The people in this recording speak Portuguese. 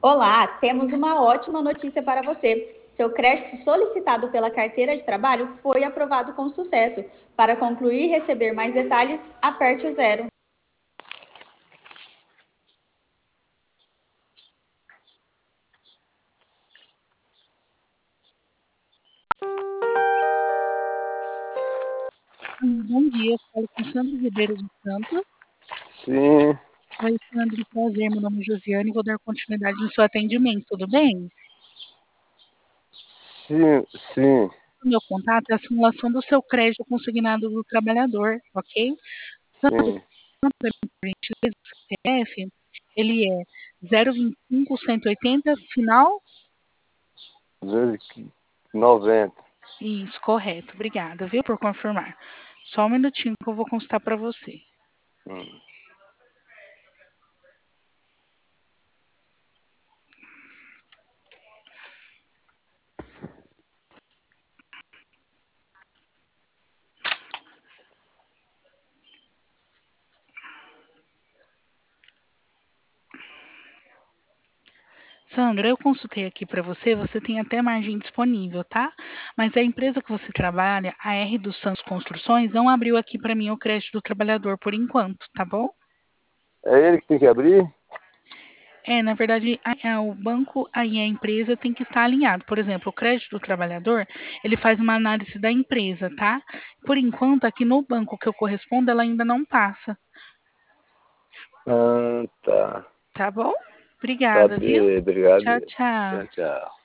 Olá, temos uma ótima notícia para você. Seu crédito solicitado pela carteira de trabalho foi aprovado com sucesso. Para concluir e receber mais detalhes, aperte o zero. Bom dia, falo com Sandro Ribeiro dos Santos. Sim, Oi, Sandro, prazer, meu nome é Josiane, vou dar continuidade no seu atendimento, tudo bem? sim, O meu contato é a simulação do seu crédito consignado do trabalhador, ok? sim. Por gentileza, o CPF, ele é 025180, final? 90. Isso, correto, obrigada, viu, por confirmar. Só um minutinho que eu vou constar para você. Hum. Sandra, eu consultei aqui para você, você tem até margem disponível, tá? Mas a empresa que você trabalha, a R dos Santos Construções, não abriu aqui para mim o crédito do trabalhador por enquanto, tá bom? É ele que tem que abrir? É, na verdade, o banco e a empresa tem que estar alinhado. Por exemplo, o crédito do trabalhador, ele faz uma análise da empresa, tá? Por enquanto, aqui no banco que eu correspondo, ela ainda não passa, Ah, tá. tá bom? Tá Obrigada, viu? bem, obrigado. Tchau, tchau. Tchau, tchau.